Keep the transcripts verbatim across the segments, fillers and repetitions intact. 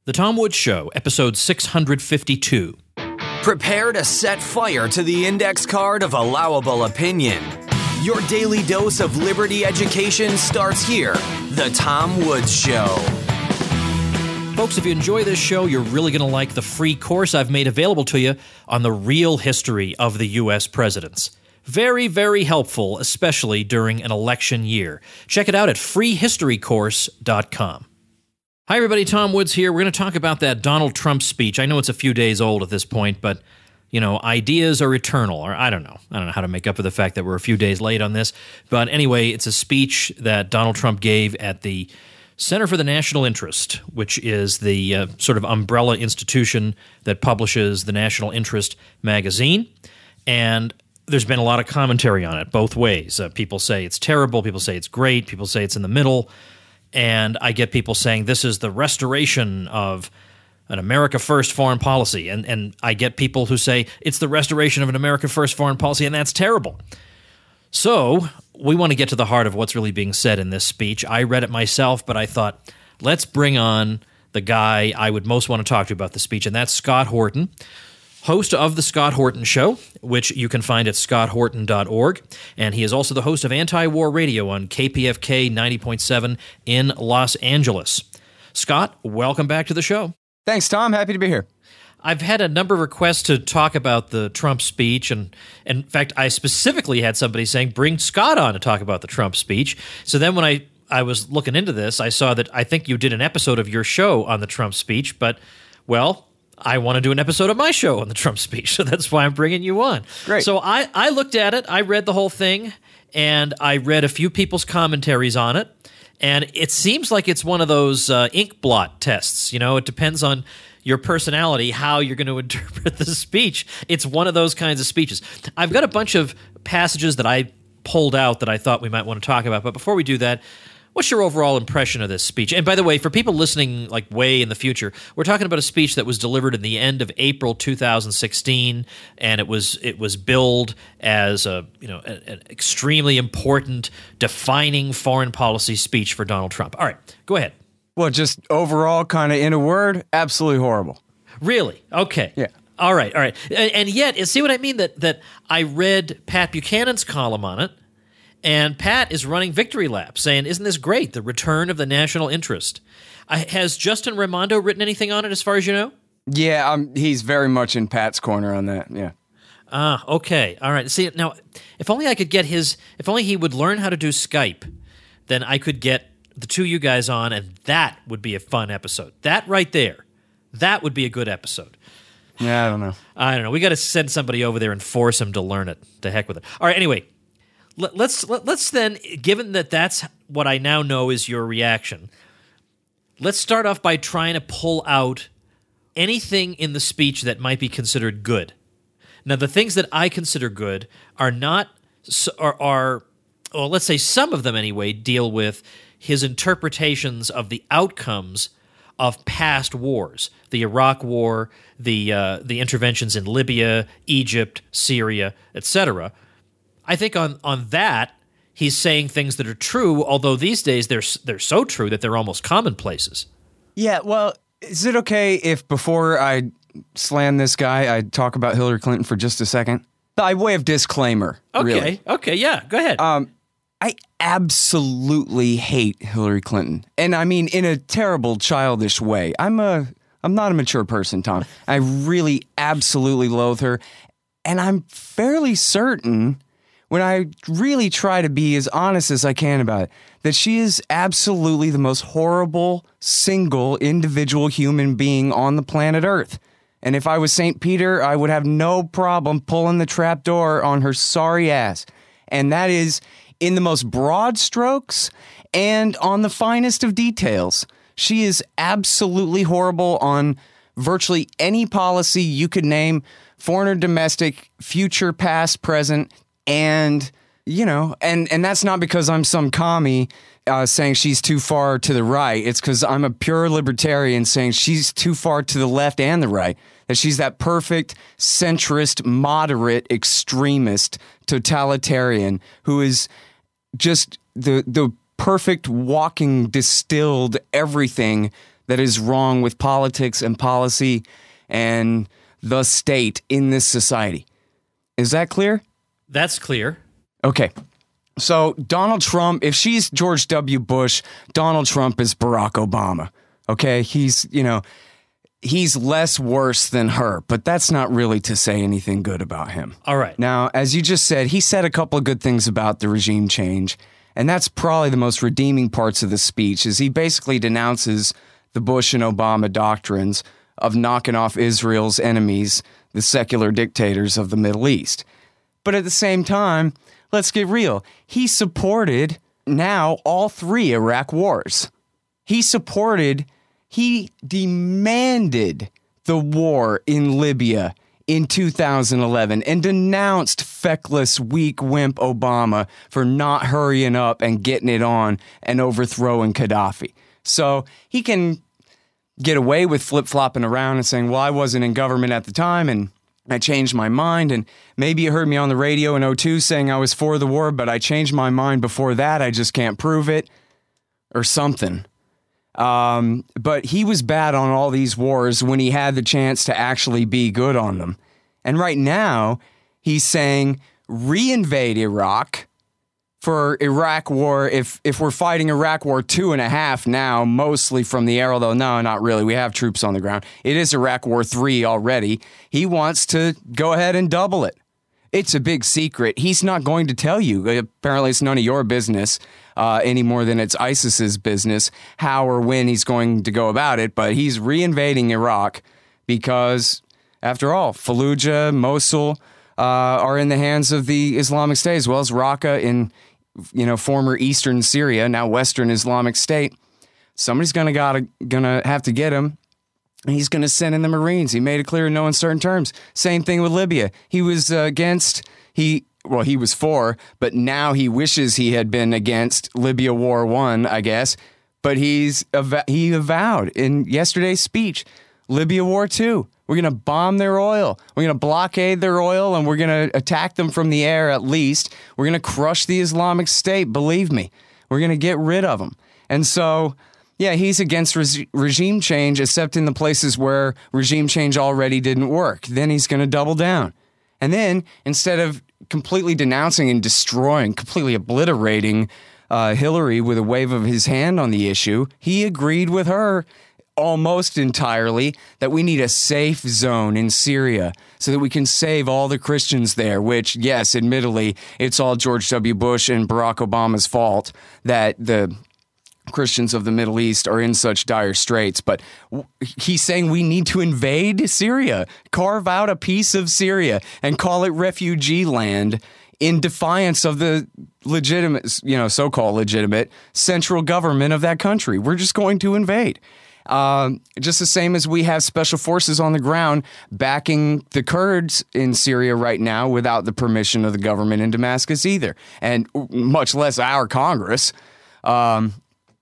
The Tom Woods Show, episode six hundred fifty-two. Prepare to set fire to the index card of allowable opinion. Your daily dose of liberty education starts here. The Tom Woods Show. Folks, if you enjoy this show, you're really going to like the free course I've made available to you on the real history of the U S presidents. Very, very helpful, especially during an election year. Check it out at free history course dot com. Hi, everybody. Tom Woods here. We're going to talk about that Donald Trump speech. I know it's a few days old at this point, but, you know, ideas are eternal, or I don't know. I don't know how to make up for the fact that we're a few days late on this. But anyway, it's a speech that Donald Trump gave at the Center for the National Interest, which is the uh, sort of umbrella institution that publishes the National Interest magazine. And there's been a lot of commentary on it both ways. Uh, people say it's terrible. People say it's great. People say it's in the middle. And I get people saying this is the restoration of an America First foreign policy. And, and I get people who say it's the restoration of an America First foreign policy, and that's terrible. So we want to get to the heart of what's really being said in this speech. I read it myself, but I thought, let's bring on the guy I would most want to talk to about the speech, and that's Scott Horton, host of The Scott Horton Show, which you can find at scott horton dot org. And he is also the host of Anti-War Radio on K P F K ninety point seven in Los Angeles. Scott, welcome back to the show. Thanks, Tom. Happy to be here. I've had a number of requests to talk about the Trump speech, and, and in fact, I specifically had somebody saying, bring Scott on to talk about the Trump speech. So then when I, I was looking into this, I saw that I think you did an episode of your show on the Trump speech, but, well, I want to do an episode of my show on the Trump speech, so that's why I'm bringing you on. Great. So I, I looked at it, I read the whole thing, and I read a few people's commentaries on it, and it seems like it's one of those uh, ink blot tests. You know, it depends on your personality, how you're going to interpret the speech. It's one of those kinds of speeches. I've got a bunch of passages that I pulled out that I thought we might want to talk about, but before we do that, what's your overall impression of this speech? And by the way, for people listening like way in the future, we're talking about a speech that was delivered in the end of April two thousand sixteen, and it was it was billed as a you know an, an extremely important, defining foreign policy speech for Donald Trump. All right, go ahead. Well, just overall, kind of in a word, absolutely horrible. Really? Okay. Yeah. All right. All right. And, and yet, see what I mean? That that I read Pat Buchanan's column on it. And Pat is running victory laps, saying, isn't this great, the return of the national interest? Uh, has Justin Raimondo written anything on it as far as you know? Yeah, um, he's very much in Pat's corner on that, yeah. Ah, okay. All right. See, now, if only I could get his – if only he would learn how to do Skype, then I could get the two of you guys on, and that would be a fun episode. That right there, that would be a good episode. Yeah, I don't know. I don't know. We got to send somebody over there and force him to learn it. To heck with it. All right, anyway. Let's let's then, given that that's what I now know is your reaction, let's start off by trying to pull out anything in the speech that might be considered good. Now, the things that I consider good are not are, are well, let's say some of them anyway deal with his interpretations of the outcomes of past wars, the Iraq War, the uh, the interventions in Libya, Egypt, Syria, et cetera. I think on, on that, he's saying things that are true, although these days they're they're so true that they're almost commonplaces. Yeah, well, is it okay if before I slam this guy, I talk about Hillary Clinton for just a second? By way of disclaimer, Okay, really. okay, yeah, go ahead. Um, I absolutely hate Hillary Clinton, and I mean in a terrible, childish way. I'm a I'm not a mature person, Tom. I really absolutely loathe her, and I'm fairly certain, when I really try to be as honest as I can about it, that she is absolutely the most horrible single individual human being on the planet Earth. And if I was Saint Peter, I would have no problem pulling the trap door on her sorry ass. And that is in the most broad strokes and on the finest of details. She is absolutely horrible on virtually any policy you could name, foreign or domestic, future, past, present. And, you know, and, and that's not because I'm some commie uh, saying she's too far to the right. It's because I'm a pure libertarian saying she's too far to the left and the right. That she's that perfect, centrist, moderate, extremist, totalitarian who is just the the perfect walking distilled everything that is wrong with politics and policy and the state in this society. Is that clear? That's clear. Okay. So Donald Trump, if she's George W. Bush, Donald Trump is Barack Obama. Okay. He's, you know, he's less worse than her, but that's not really to say anything good about him. All right. Now, as you just said, he said a couple of good things about the regime change, and that's probably the most redeeming parts of the speech, is he basically denounces the Bush and Obama doctrines of knocking off Israel's enemies, the secular dictators of the Middle East. But at the same time, let's get real. He supported now all three Iraq wars. He supported He demanded the war in Libya in two thousand eleven and denounced feckless, weak, wimp Obama for not hurrying up and getting it on and overthrowing Gaddafi. So he can get away with flip-flopping around and saying, well, I wasn't in government at the time and I changed my mind, and maybe you heard me on the radio in oh two saying I was for the war, but I changed my mind before that. I just can't prove it, or something. Um, but he was bad on all these wars when he had the chance to actually be good on them. And right now, he's saying reinvade Iraq for Iraq war. If if we're fighting Iraq war two and a half now, mostly from the air, although no, not really. We have troops on the ground. It is Iraq war three already. He wants to go ahead and double it. It's a big secret. He's not going to tell you. Apparently, it's none of your business uh, any more than it's ISIS's business how or when he's going to go about it. But he's reinvading Iraq because, after all, Fallujah, Mosul uh, are in the hands of the Islamic State, as well as Raqqa in, you know, former eastern Syria, now Western Islamic State. Somebody's gonna gotta gonna have to get him. He's going to send in the Marines. He made it clear in no uncertain terms. Same thing with Libya. He was uh, against, he, well, he was for, but now he wishes he had been against Libya War One, I guess. But he's he avowed in yesterday's speech, Libya War Two. We're going to bomb their oil. We're going to blockade their oil, and we're going to attack them from the air at least. We're going to crush the Islamic State, believe me. We're going to get rid of them. And so, yeah, he's against re- regime change, except in the places where regime change already didn't work. Then he's going to double down. And then, instead of completely denouncing and destroying, completely obliterating uh, Hillary with a wave of his hand on the issue, he agreed with her almost entirely that we need a safe zone in Syria so that we can save all the Christians there, which, yes, admittedly, it's all George W. Bush and Barack Obama's fault that the Christians of the Middle East are in such dire straits, but he's saying we need to invade Syria, carve out a piece of Syria and call it refugee land in defiance of the legitimate, you know, so-called legitimate central government of that country. We're just going to invade. Um, just the same as we have special forces on the ground backing the Kurds in Syria right now without the permission of the government in Damascus either, and much less our Congress. Um,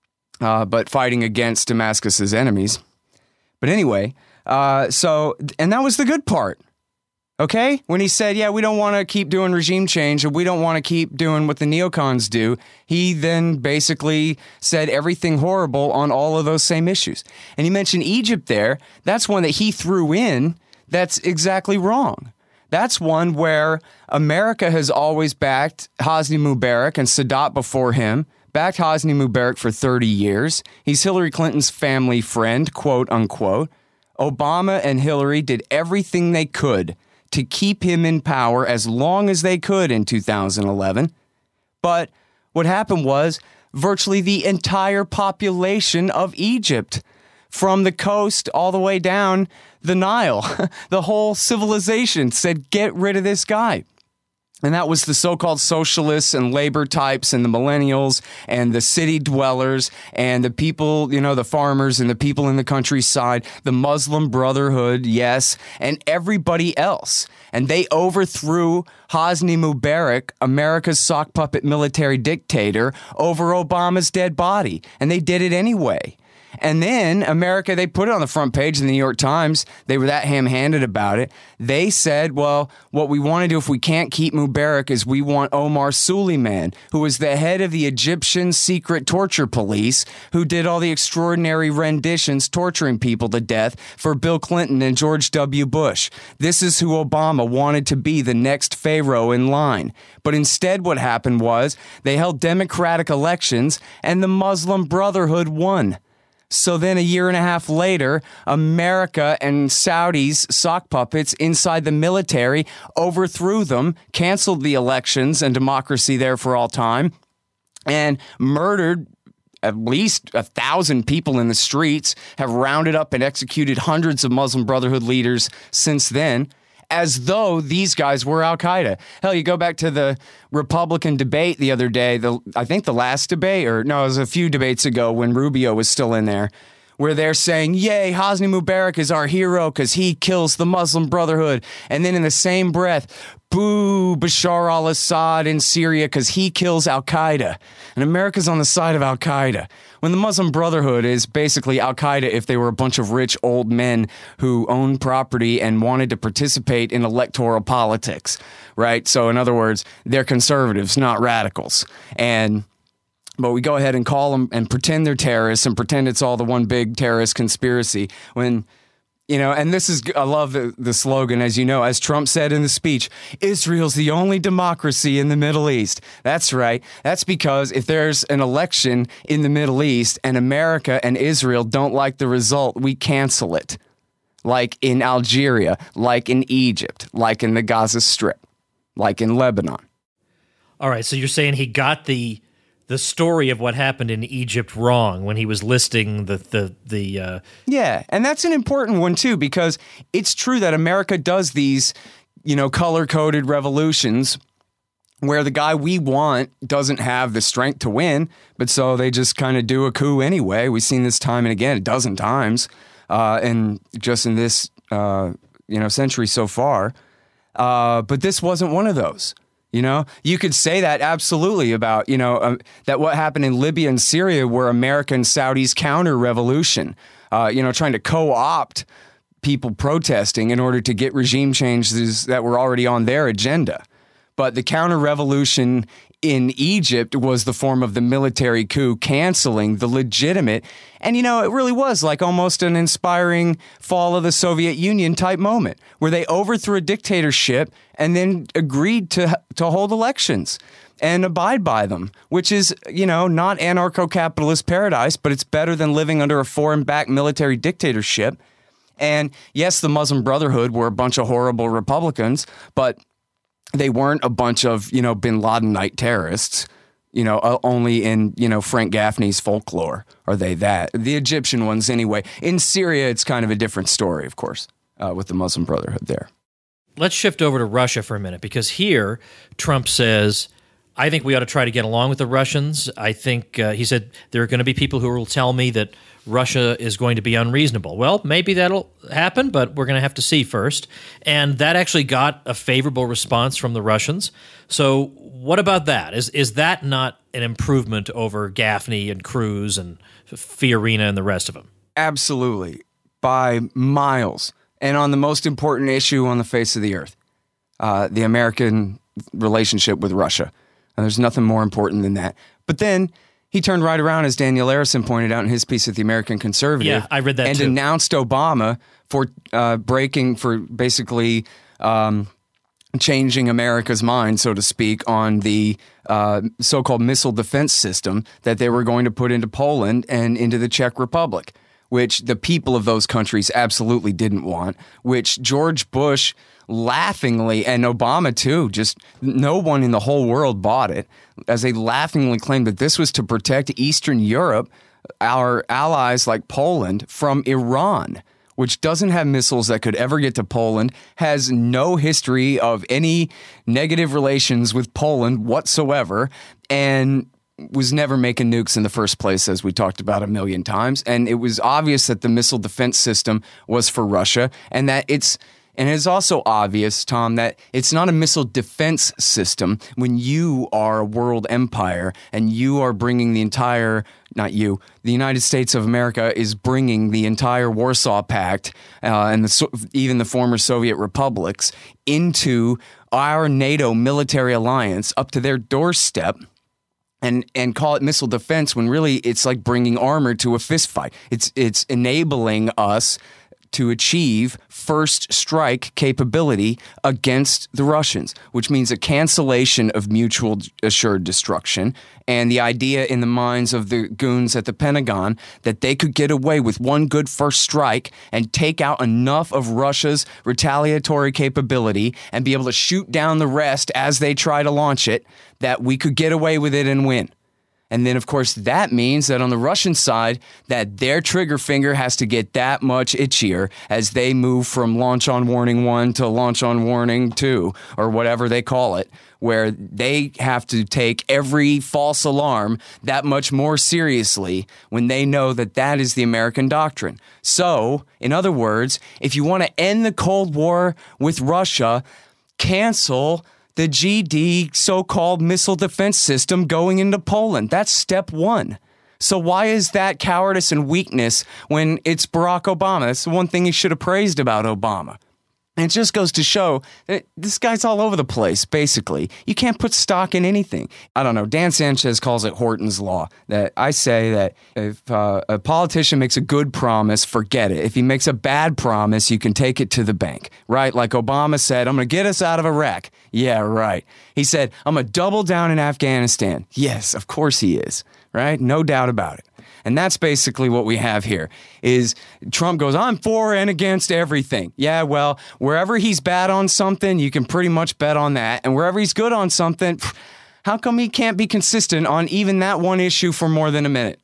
Uh, but fighting against Damascus's enemies. But anyway, uh, so, and that was the good part, okay? When he said, yeah, we don't want to keep doing regime change, and we don't want to keep doing what the neocons do, he then basically said everything horrible on all of those same issues. And he mentioned Egypt there. That's one that he threw in that's exactly wrong. That's one where America has always backed Hosni Mubarak and Sadat before him, backed Hosni Mubarak for thirty years. He's Hillary Clinton's family friend, quote unquote. Obama and Hillary did everything they could to keep him in power as long as they could in two thousand eleven. But what happened was virtually the entire population of Egypt, from the coast all the way down the Nile, the whole civilization said, get rid of this guy. And that was the so-called socialists and labor types and the millennials and the city dwellers and the people, you know, the farmers and the people in the countryside, the Muslim Brotherhood, yes, and everybody else. And they overthrew Hosni Mubarak, America's sock puppet military dictator, over Obama's dead body. And they did it anyway. And then America, they put it on the front page of the New York Times. They were that ham-handed about it. They said, well, what we want to do if we can't keep Mubarak is we want Omar Suleiman, who was the head of the Egyptian secret torture police, who did all the extraordinary renditions torturing people to death for Bill Clinton and George W. Bush. This is who Obama wanted to be the next Pharaoh in line. But instead what happened was they held democratic elections and the Muslim Brotherhood won. So then a year and a half later, America and Saudis, sock puppets inside the military, overthrew them, canceled the elections and democracy there for all time, and murdered at least a thousand people in the streets, have rounded up and executed hundreds of Muslim Brotherhood leaders since then, as though these guys were Al-Qaeda. Hell, you go back to the Republican debate the other day, the I think the last debate, or no, it was a few debates ago when Rubio was still in there, where they're saying, yay, Hosni Mubarak is our hero because he kills the Muslim Brotherhood. And then in the same breath, boo, Bashar al-Assad in Syria because he kills Al-Qaeda. And America's on the side of Al-Qaeda. When the Muslim Brotherhood is basically Al-Qaeda if they were a bunch of rich old men who owned property and wanted to participate in electoral politics, right? So in other words, they're conservatives, not radicals. And but we go ahead and call them and pretend they're terrorists and pretend it's all the one big terrorist conspiracy when, you know, and this is, I love the, the slogan, as you know, as Trump said in the speech, Israel's the only democracy in the Middle East. That's right. That's because if there's an election in the Middle East and America and Israel don't like the result, we cancel it. Like in Algeria, like in Egypt, like in the Gaza Strip, like in Lebanon. All right. So you're saying he got the the story of what happened in Egypt wrong when he was listing the the the uh... yeah, and that's an important one too, because it's true that America does these, you know, color-coded revolutions where the guy we want doesn't have the strength to win, but so they just kind of do a coup anyway. We've seen this time and again a dozen times, uh, and just in this uh, you know century so far. Uh, but this wasn't one of those. You know, you could say that absolutely about, you know, um, that what happened in Libya and Syria were American Saudis counter-revolution, uh, you know, trying to co-opt people protesting in order to get regime changes that were already on their agenda. But the counter-revolution in Egypt was the form of the military coup canceling the legitimate. And, you know, it really was like almost an inspiring fall of the Soviet Union type moment where they overthrew a dictatorship and then agreed to to hold elections and abide by them, which is, you know, not anarcho-capitalist paradise, but it's better than living under a foreign-backed military dictatorship. And yes, the Muslim Brotherhood were a bunch of horrible Republicans, but they weren't a bunch of, you know, bin Ladenite terrorists, you know, uh, only in, you know, Frank Gaffney's folklore are they that. The Egyptian ones anyway. In Syria, it's kind of a different story, of course, uh, with the Muslim Brotherhood there. Let's shift over to Russia for a minute, because here Trump says, I think we ought to try to get along with the Russians. I think, uh, he said, there are going to be people who will tell me that Russia is going to be unreasonable. Well, maybe that'll happen, but we're going to have to see first. And that actually got a favorable response from the Russians. So what about that? Is is that not an improvement over Gaffney and Cruz and Fiorina and the rest of them? Absolutely. By miles. And on the most important issue on the face of the earth, uh, the American relationship with Russia. And there's nothing more important than that. But then he turned right around, as Daniel Larison pointed out in his piece at the American Conservative. Yeah, I read that and too. And denounced Obama for uh, breaking, for basically um, changing America's mind, so to speak, on the uh, so-called missile defense system that they were going to put into Poland and into the Czech Republic, which the people of those countries absolutely didn't want, which George Bush laughingly, and Obama too, just no one in the whole world bought it, as they laughingly claimed that this was to protect Eastern Europe, our allies like Poland, from Iran, which doesn't have missiles that could ever get to Poland, has no history of any negative relations with Poland whatsoever, and was never making nukes in the first place, as we talked about a million times. And it was obvious that the missile defense system was for Russia, and that it's And it's also obvious, Tom, that it's not a missile defense system when you are a world empire and you are bringing the entire, not you, the United States of America is bringing the entire Warsaw Pact uh, and the, even the former Soviet republics into our NATO military alliance up to their doorstep. And and call it missile defense when really it's like bringing armor to a fist fight. It's it's enabling us to achieve first strike capability against the Russians, which means a cancellation of mutual assured destruction and the idea in the minds of the goons at the Pentagon that they could get away with one good first strike and take out enough of Russia's retaliatory capability and be able to shoot down the rest as they try to launch it, that we could get away with it and win. And then, of course, that means that on the Russian side, that their trigger finger has to get that much itchier as they move from launch on warning one to launch on warning two, or whatever they call it, where they have to take every false alarm that much more seriously when they know that that is the American doctrine. So, in other words, if you want to end the Cold War with Russia, cancel the G D so-called missile defense system going into Poland. That's step one. So why is that cowardice and weakness when it's Barack Obama? That's the one thing he should have praised about Obama. And it just goes to show that this guy's all over the place, basically. You can't put stock in anything. I don't know. Dan Sanchez calls it Horton's Law. That I say that if uh, a politician makes a good promise, forget it. If he makes a bad promise, you can take it to the bank, right? Like Obama said, I'm going to get us out of Iraq. Yeah, right. He said, I'm going to double down in Afghanistan. Yes, of course he is, right? No doubt about it. And that's basically what we have here is Trump goes, I'm for and against everything. Yeah, well, wherever he's bad on something, you can pretty much bet on that. And wherever he's good on something, how come he can't be consistent on even that one issue for more than a minute?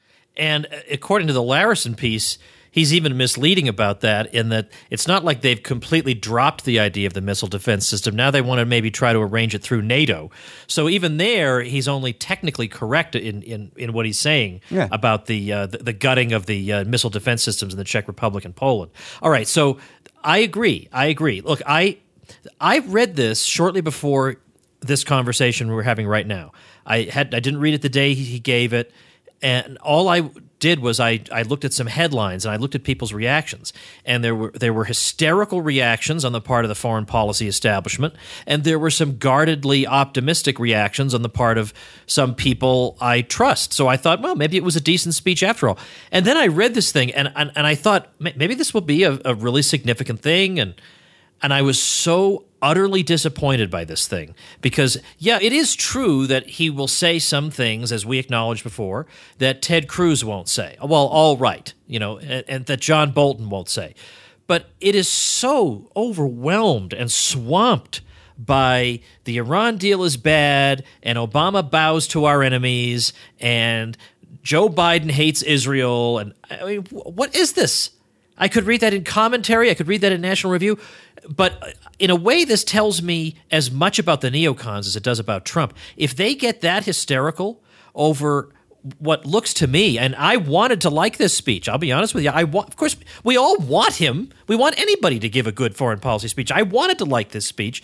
And according to the Larison piece, he's even misleading about that in that it's not like they've completely dropped the idea of the missile defense system. Now they want to maybe try to arrange it through NATO. So even there, he's only technically correct in in, in what he's saying yeah. about the, uh, the the gutting of the uh, missile defense systems in the Czech Republic and Poland. All right, so I agree. I agree. Look, I I read this shortly before this conversation we're having right now. I had I didn't read it the day he gave it, and all I did was I, I looked at some headlines and I looked at people's reactions, and there were there were hysterical reactions on the part of the foreign policy establishment, and there were some guardedly optimistic reactions on the part of some people I trust. So I thought, well, maybe it was a decent speech after all. And then I read this thing, and and, and I thought maybe this will be a, a really significant thing, and and I was so utterly disappointed by this thing because, yeah, it is true that he will say some things, as we acknowledged before, that Ted Cruz won't say. Well, all right, you know, and, and that John Bolton won't say. But it is so overwhelmed and swamped by the Iran deal is bad and Obama bows to our enemies and Joe Biden hates Israel. And I mean, what is this? I could read that in commentary. I could read that in National Review. But in a way, this tells me as much about the neocons as it does about Trump. If they get that hysterical over what looks to me, and I wanted to like this speech, I'll be honest with you. I want, of course, we all want him. We want anybody to give a good foreign policy speech. I wanted to like this speech.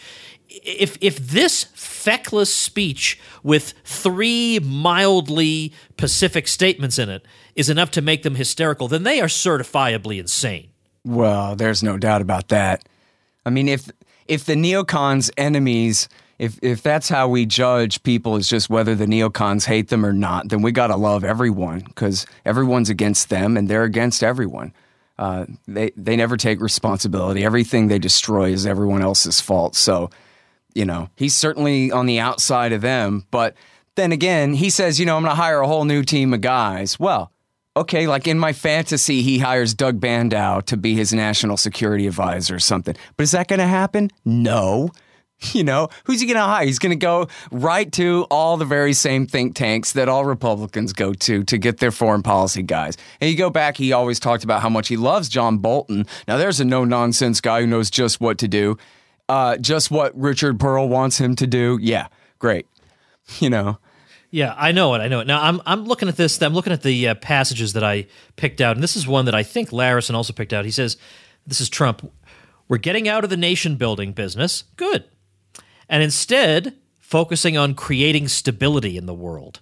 If if this feckless speech with three mildly pacific statements in it is enough to make them hysterical, then they are certifiably insane. Well, there's no doubt about that. I mean, if if the neocons' enemies, if if that's how we judge people is just whether the neocons hate them or not, then we got to love everyone because everyone's against them and they're against everyone. Uh, they they never take responsibility. Everything they destroy is everyone else's fault. So, you know, he's certainly on the outside of them. But then again, he says, you know, I'm going to hire a whole new team of guys. Well, okay, like in my fantasy, he hires Doug Bandow to be his national security advisor or something. But is that going to happen? No. You know, who's he going to hire? He's going to go right to all the very same think tanks that all Republicans go to to get their foreign policy guys. And you go back, he always talked about how much he loves John Bolton. Now, there's a no-nonsense guy who knows just what to do, uh, just what Richard Pearl wants him to do. Yeah, great. You know. Yeah, I know it. I know it. Now, I'm I'm looking at this. I'm looking at the uh, passages that I picked out, and this is one that I think Larison also picked out. He says, this is Trump, We're getting out of the nation-building business. Good. And instead, focusing on creating stability in the world.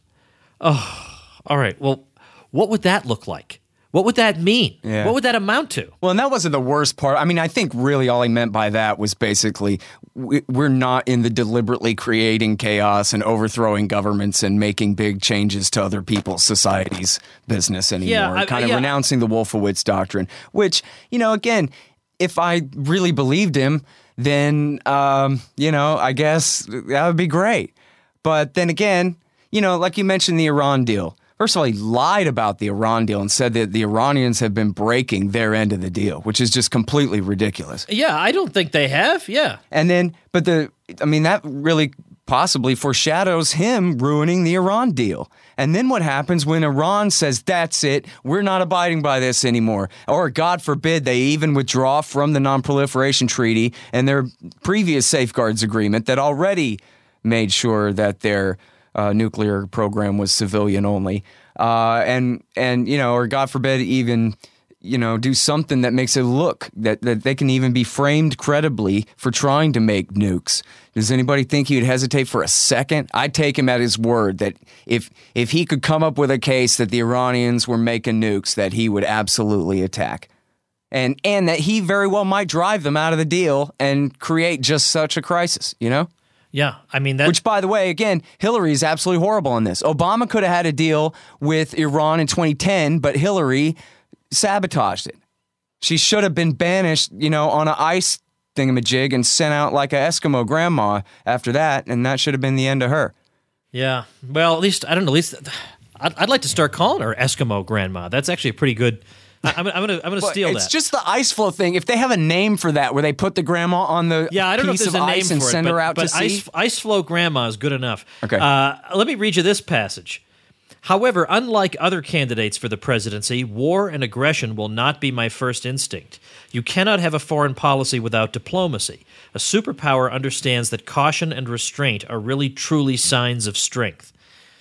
Oh, all right. Well, what would that look like? What would that mean? Yeah. What would that amount to? Well, and that wasn't the worst part. I mean, I think really all he meant by that was basically we- we're not in the deliberately creating chaos and overthrowing governments and making big changes to other people's societies' business anymore. Yeah, I- kind of yeah. renouncing the Wolfowitz doctrine, which, you know, again, if I really believed him, then, um, you know, I guess that would be great. But then again, you know, like you mentioned the Iran deal. First of all, he lied about the Iran deal and said that the Iranians have been breaking their end of the deal, which is just completely ridiculous. Yeah, I don't think they have. Yeah. And then, but the, I mean, that really possibly foreshadows him ruining the Iran deal. And then what happens when Iran says, that's it, we're not abiding by this anymore? Or God forbid, they even withdraw from the Non-Proliferation Treaty and their previous safeguards agreement that already made sure that their uh, nuclear program was civilian only. Uh, and, and, you know, or God forbid, even, you know, do something that makes it look that, that they can even be framed credibly for trying to make nukes. Does anybody think he would hesitate for a second? I'd take him at his word that if if he could come up with a case that the Iranians were making nukes, that he would absolutely attack. And and that he very well might drive them out of the deal and create just such a crisis, you know? Yeah, I mean that. Which, by the way, again, Hillary is absolutely horrible on this. Obama could have had a deal with Iran in twenty ten, but Hillary sabotaged it. She should have been banished, you know, on an ice thingamajig and sent out like a Eskimo grandma after that, and that should have been the end of her. Yeah. Well, at least I don't know. At least I'd, I'd like to start calling her Eskimo grandma. That's actually a pretty good. I, I'm, I'm gonna I'm gonna But steal it's that. just the ice flow thing. If they have a name for that, where they put the grandma on the Yeah, I don't know if piece there's of a name ice for and it, send but, her out but to ice, sea. ice flow grandma is good enough. Okay. Uh, let me read you this passage. However, unlike other candidates for the presidency, war and aggression will not be my first instinct. You cannot have a foreign policy without diplomacy. A superpower understands that caution and restraint are really truly signs of strength.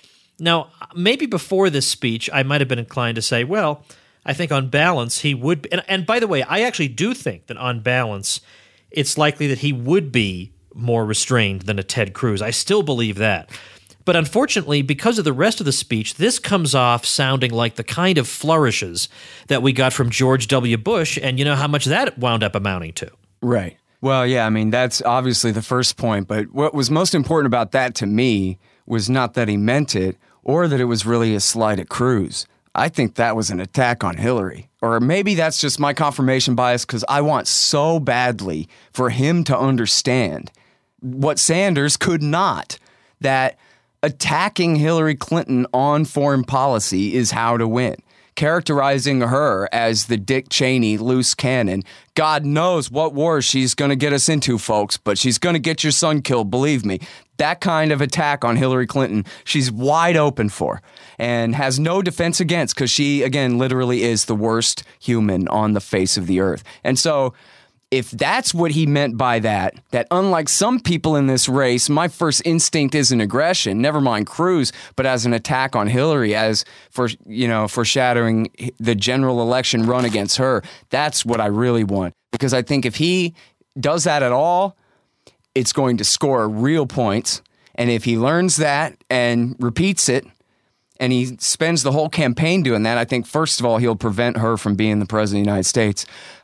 Now, maybe before this speech, I might have been inclined to say, well, I think on balance he would be, and, and by the way, I actually do think that on balance, it's likely that he would be more restrained than a Ted Cruz. I still believe that. But unfortunately, because of the rest of the speech, this comes off sounding like the kind of flourishes that we got from George W. Bush, and you know how much that wound up amounting to. Right. Well, yeah, I mean, that's obviously the first point, but what was most important about that to me was not that he meant it or that it was really a slight at Cruz. I think that was an attack on Hillary. Or maybe that's just my confirmation bias because I want so badly for him to understand what Sanders could not, that attacking Hillary Clinton on foreign policy is how to win. Characterizing her as the Dick Cheney loose cannon. God knows what war she's going to get us into, folks, but she's going to get your son killed, believe me. That kind of attack on Hillary Clinton, she's wide open for and has no defense against because she, again, literally is the worst human on the face of the earth. And so if that's what he meant by that, that unlike some people in this race, my first instinct isn't aggression, never mind Cruz, but as an attack on Hillary, as for, you know, foreshadowing the general election run against her, that's what I really want. Because I think if he does that at all, it's going to score real points. And if he learns that and repeats it, and he spends the whole campaign doing that, I think, first of all, he'll prevent her from being the president of the United States.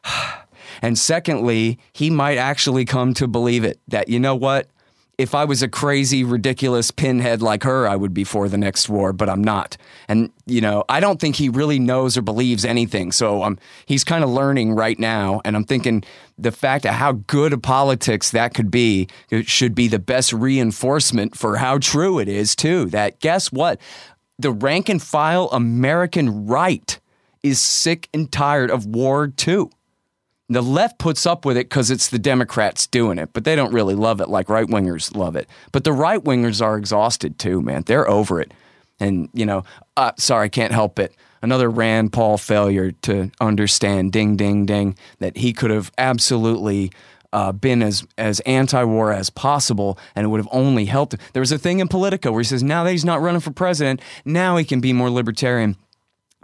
And secondly, he might actually come to believe it, that, you know what, if I was a crazy, ridiculous pinhead like her, I would be for the next war, but I'm not. And, you know, I don't think he really knows or believes anything. So um, he's kind of learning right now. And I'm thinking the fact of how good a politics that could be, it should be the best reinforcement for how true it is, too. That, guess what? The rank and file American right is sick and tired of war, too. The left puts up with it because it's the Democrats doing it, but they don't really love it like right-wingers love it. But the right-wingers are exhausted too, man. They're over it. And, you know, uh, sorry, can't help it. Another Rand Paul failure to understand, ding, ding, ding, that he could have absolutely uh, been as, as anti-war as possible, and it would have only helped. There was a thing in Politico where he says now that he's not running for president, now he can be more libertarian.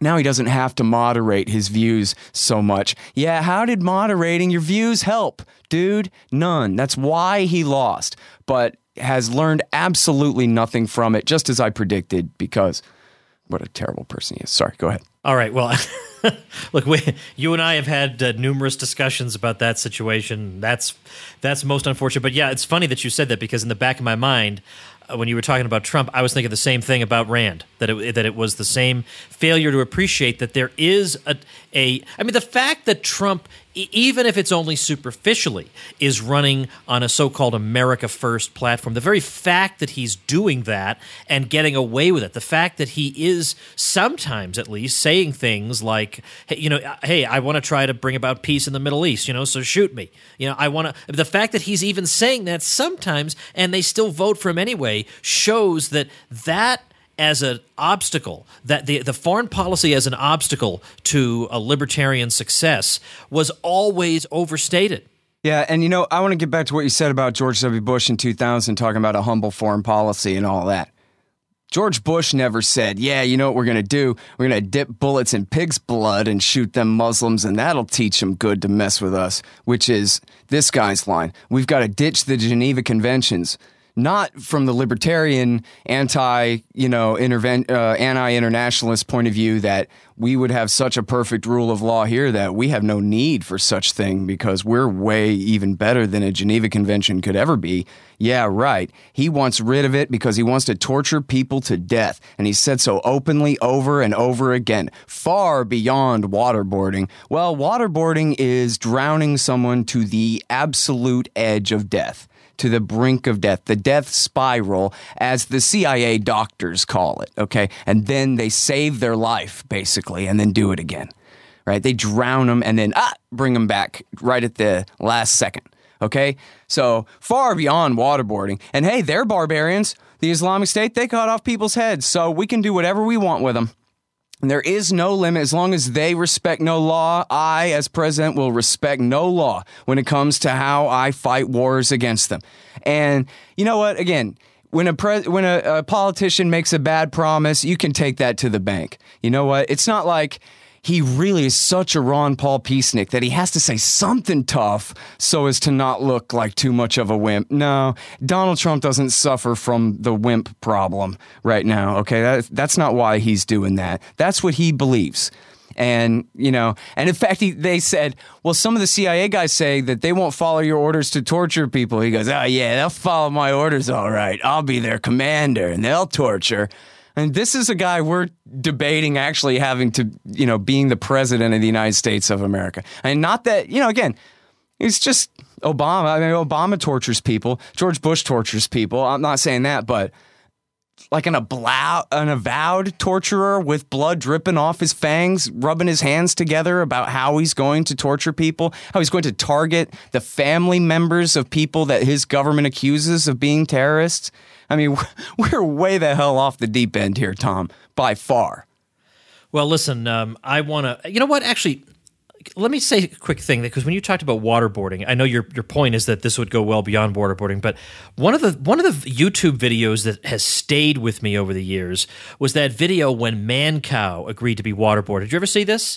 Now he doesn't have to moderate his views so much. Yeah, how did moderating your views help? Dude, none. That's why he lost, but has learned absolutely nothing from it, just as I predicted, because what a terrible person he is. Sorry, go ahead. All right, well, look, we, you and I have had uh, numerous discussions about that situation. That's that's most unfortunate. But yeah, it's funny that you said that, because in the back of my mind, uh, when you were talking about Trump, I was thinking the same thing about Rand, that it, that it was the same failure to appreciate that there is a, a I mean, the fact that Trump, even if it's only superficially, is running on a so-called America First platform, the very fact that he's doing that and getting away with it, the fact that he is sometimes at least saying things like, hey, you know, hey, I want to try to bring about peace in the Middle East, you know, so shoot me. You know, I want to, the fact that he's even saying that sometimes and they still vote for him anyway shows that that as an obstacle, that the, the foreign policy as an obstacle to a libertarian success was always overstated. Yeah, and you know, I want to get back to what you said about George W. Bush in two thousand, talking about a humble foreign policy and all that. George Bush never said, yeah, you know what we're going to do? We're going to dip bullets in pig's blood and shoot them Muslims, and that'll teach them good to mess with us, which is this guy's line. We've got to ditch the Geneva Conventions. Not from the libertarian, anti, you know, interven- uh, anti-internationalist point of view that we would have such a perfect rule of law here that we have no need for such thing because we're way even better than a Geneva Convention could ever be. Yeah, right. He wants rid of it because he wants to torture people to death. And he said so openly over and over again, far beyond waterboarding. Well, waterboarding is drowning someone to the absolute edge of death. To the brink of death, the death spiral, as the C I A doctors call it, okay? And then they save their life, basically, and then do it again, right? They drown them and then, ah, bring them back right at the last second, okay? So far beyond waterboarding. And hey, they're barbarians. The Islamic State, they cut off people's heads, so we can do whatever we want with them. There is no limit. As long as they respect no law, I, as president, will respect no law when it comes to how I fight wars against them. And you know what? Again, when a pre- when a, a politician makes a bad promise, you can take that to the bank. You know what? It's not like he really is such a Ron Paul peacenik that he has to say something tough so as to not look like too much of a wimp. No, Donald Trump doesn't suffer from the wimp problem right now, okay? That, that's not why he's doing that. That's what he believes. And, you know, and in fact, he, they said, well, some of the C I A guys say that they won't follow your orders to torture people. He goes, oh, yeah, they'll follow my orders all right. I'll be their commander and they'll torture. And this is a guy we're debating actually having to, you know, being the president of the United States of America. And not that, you know, again, it's just Obama. I mean, Obama tortures people. George Bush tortures people. I'm not saying that, but like an, ablow, an avowed torturer with blood dripping off his fangs, rubbing his hands together about how he's going to torture people, how he's going to target the family members of people that his government accuses of being terrorists. I mean, we're way the hell off the deep end here, Tom, by far. Well, listen, um, I want to, you know what, actually, let me say a quick thing, because when you talked about waterboarding, I know your your point is that this would go well beyond waterboarding, but one of the one of the YouTube videos that has stayed with me over the years was that video when Mancow agreed to be waterboarded. Did you ever see this?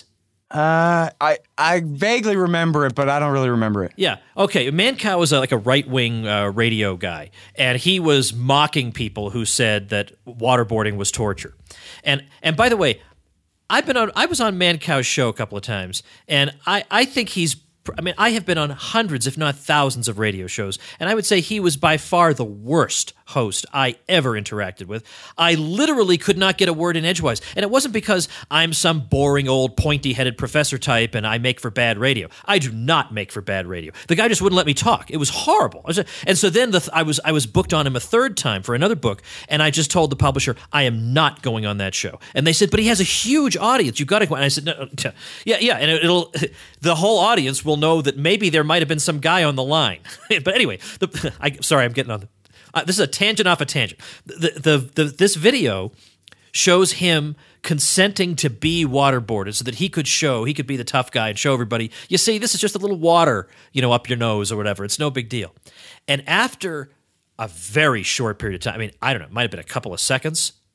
Uh, I I vaguely remember it, but I don't really remember it. Yeah. Okay. Mancow was a, like a right-wing uh, radio guy, and he was mocking people who said that waterboarding was torture. And and by the way, I've been on. I was on Mancow's show a couple of times, and I I think he's. I mean, I have been on hundreds, if not thousands, of radio shows, and I would say he was by far the worst host I ever interacted with. I literally could not get a word in edgewise, and it wasn't because I'm some boring old pointy-headed professor type and I make for bad radio. I do not make for bad radio. The guy just wouldn't let me talk. It was horrible. I was, and so then the, I was I was booked on him a third time for another book, and I just told the publisher, I am not going on that show. And they said, but he has a huge audience. You've got to go. And I said, no, no, yeah, yeah, and it'll the whole audience will know that maybe there might have been some guy on the line. But anyway, the, I, sorry, I'm getting on the... Uh, this is a tangent off a tangent. The, the, the, this video shows him consenting to be waterboarded so that he could show, he could be the tough guy and show everybody, you see, this is just a little water, you know, up your nose or whatever. It's no big deal. And after a very short period of time, I mean, I don't know, it might have been a couple of seconds,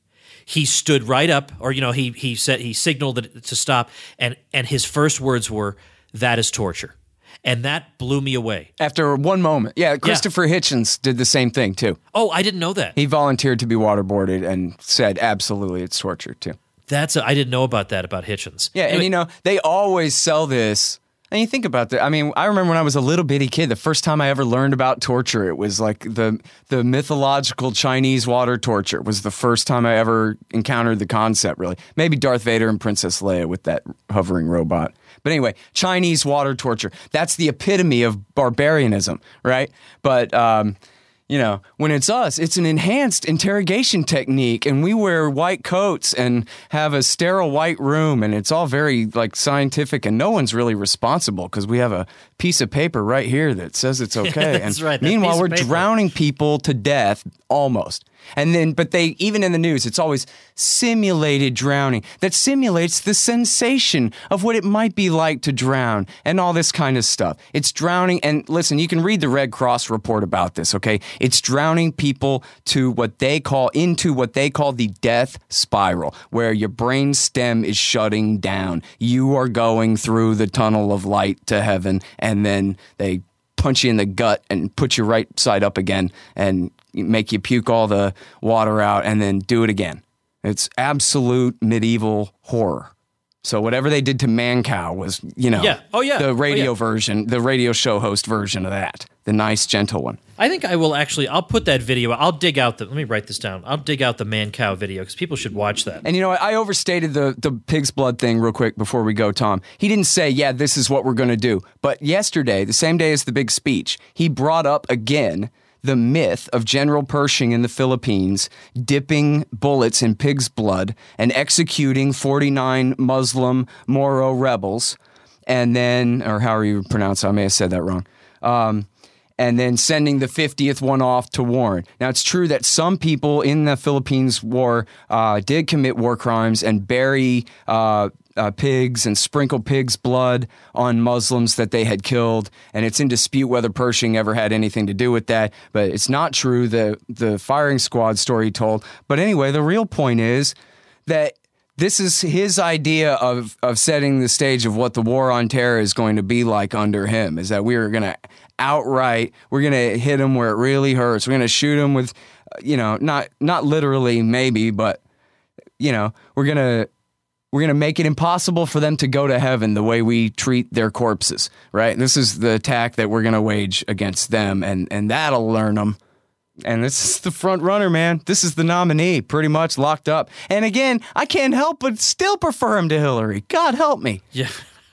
he stood right up, or you know, he he said he signaled it to stop, and and his first words were, "That is torture," and that blew me away. After one moment, yeah, Christopher yeah. Hitchens did the same thing too. Oh, I didn't know that. He volunteered to be waterboarded and said, "Absolutely, it's torture too." That's a, I didn't know about that about Hitchens. Yeah, anyway, and you know they always sell this. And you think about that. I mean, I remember when I was a little bitty kid, the first time I ever learned about torture, it was like the the mythological Chinese water torture was the first time I ever encountered the concept, really. Maybe Darth Vader and Princess Leia with that hovering robot. But anyway, Chinese water torture. That's the epitome of barbarianism, right? But, um, you know, when it's us, it's an enhanced interrogation technique, and we wear white coats and have a sterile white room, and it's all very, like, scientific, and no one's really responsible because we have a piece of paper right here that says it's okay. That's and right. That meanwhile, we're paper. drowning people to death, almost. And then, but they, even in the news, it's always simulated drowning that simulates the sensation of what it might be like to drown and all this kind of stuff. It's drowning. And listen, you can read the Red Cross report about this, okay? It's drowning people to what they call, into what they call the death spiral, where your brain stem is shutting down. You are going through the tunnel of light to heaven, and then they punch you in the gut and put you right side up again and make you puke all the water out and then do it again. It's absolute medieval horror. So whatever they did to Mancow was, you know, yeah. Oh, yeah. the radio oh, yeah. version, the radio show host version of that, the nice, gentle one. I think I will actually, I'll put that video, I'll dig out the, let me write this down. I'll dig out the Mancow video because people should watch that. And you know what? I overstated the, the pig's blood thing real quick before we go, Tom. He didn't say, yeah, this is what we're going to do. But yesterday, the same day as the big speech, he brought up again the myth of General Pershing in the Philippines dipping bullets in pig's blood and executing forty-nine Muslim Moro rebels, and then, or however you pronounce it, I may have said that wrong, um, and then sending the fiftieth one off to Warren. Now, it's true that some people in the Philippines war uh, did commit war crimes and bury uh, Uh, pigs and sprinkle pigs' blood on Muslims that they had killed, and it's in dispute whether Pershing ever had anything to do with that, but it's not true, the, the firing squad story told. But anyway, the real point is that this is his idea of, of setting the stage of what the war on terror is going to be like under him, is that we are going to outright, we're going to hit him where it really hurts. We're going to shoot him with, you know, not, not literally maybe, but, you know, we're going to, We're going to make it impossible for them to go to heaven the way we treat their corpses, right? This is the attack that we're going to wage against them, and, and that'll learn them. And this is the front runner, man. This is the nominee, pretty much locked up. And again, I can't help but still prefer him to Hillary. God help me. Yeah.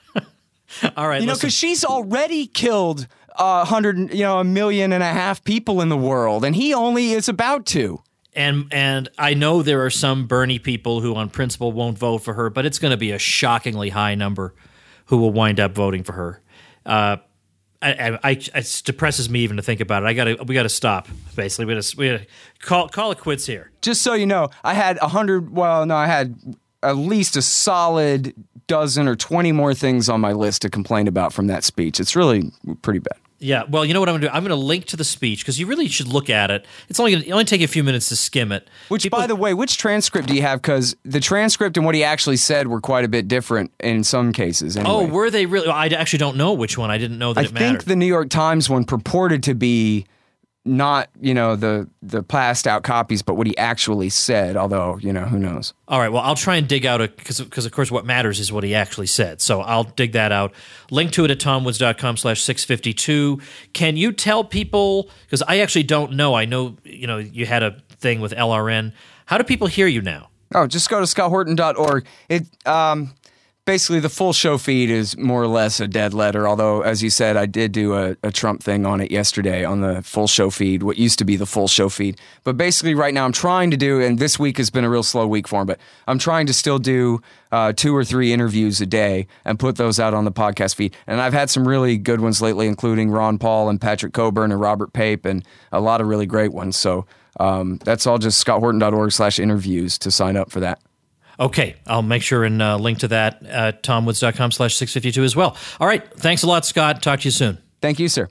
All right. You know, because she's already killed a hundred, you know, a million and a half people in the world, and he only is about to. And and I know there are some Bernie people who on principle won't vote for her, but it's going to be a shockingly high number who will wind up voting for her. Uh, I, I, I, it depresses me even to think about it. I got to we got to stop. Basically, we got to we got to call call it quits here. Just so you know, I had a hundred. Well, no, I had at least a solid dozen or twenty more things on my list to complain about from that speech. It's really pretty bad. Yeah, well, you know what I'm going to do? I'm going to link to the speech because you really should look at it. It's only going to only take you a few minutes to skim it. Which, People, by the way, which transcript do you have? Because the transcript and what he actually said were quite a bit different in some cases. Anyway. Oh, were they really? I actually don't know which one. I didn't know that I it mattered. think the New York Times one purported to be not, you know, the the passed out copies, but what he actually said, although, you know, who knows. All right, well, I'll try and dig out it because, because of course, what matters is what he actually said. So I'll dig that out. Link to it at tomwoods.com slash 652. Can you tell people, because I actually don't know, I know, you know, you had a thing with L R N. How do people hear you now? Oh, just go to scott horton dot org. It, um... Basically, the full show feed is more or less a dead letter, although, as you said, I did do a, a Trump thing on it yesterday on the full show feed, what used to be the full show feed. But basically, right now, I'm trying to do, and this week has been a real slow week for him, but I'm trying to still do uh, two or three interviews a day and put those out on the podcast feed. And I've had some really good ones lately, including Ron Paul and Patrick Coburn and Robert Pape, and a lot of really great ones. So um, that's all just scott horton dot org slash interviews to sign up for that. Okay, I'll make sure and uh, link to that at tomwoods.com slash 652 as well. All right, thanks a lot, Scott. Talk to you soon. Thank you, sir.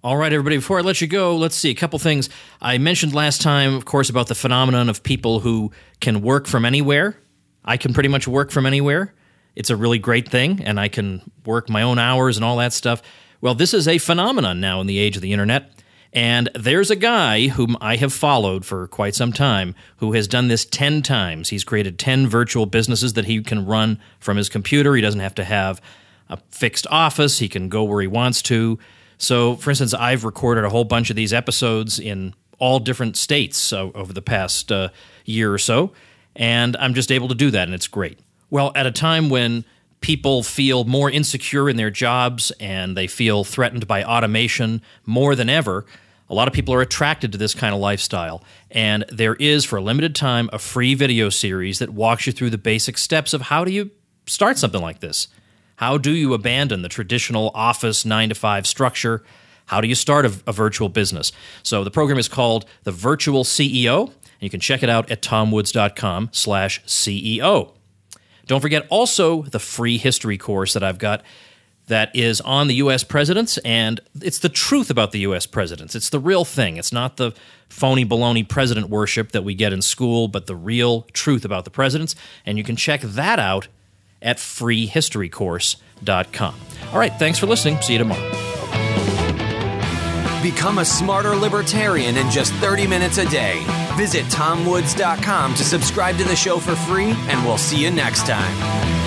All right, everybody, before I let you go, let's see a couple things. I mentioned last time, of course, about the phenomenon of people who can work from anywhere. I can pretty much work from anywhere. It's a really great thing, and I can work my own hours and all that stuff. Well, this is a phenomenon now in the age of the internet, and there's a guy whom I have followed for quite some time who has done this ten times. He's created ten virtual businesses that he can run from his computer. He doesn't have to have a fixed office. He can go where he wants to. So, for instance, I've recorded a whole bunch of these episodes in all different states uh, over the past uh, year or so, and I'm just able to do that, and it's great. Well, at a time when people feel more insecure in their jobs and they feel threatened by automation more than ever, a lot of people are attracted to this kind of lifestyle, and there is, for a limited time, a free video series that walks you through the basic steps of how do you start something like this. How do you abandon the traditional office nine to five structure? How do you start a, a virtual business? So the program is called The Virtual C E O, and you can check it out at tomwoods.com slash CEO. Don't forget also the free history course that I've got that is on the U S presidents, and it's the truth about the U S presidents. It's the real thing. It's not the phony baloney president worship that we get in school, but the real truth about the presidents, and you can check that out at free history course dot com. All right, thanks for listening. See you tomorrow. Become a smarter libertarian in just thirty minutes a day. Visit tom woods dot com to subscribe to the show for free, and we'll see you next time.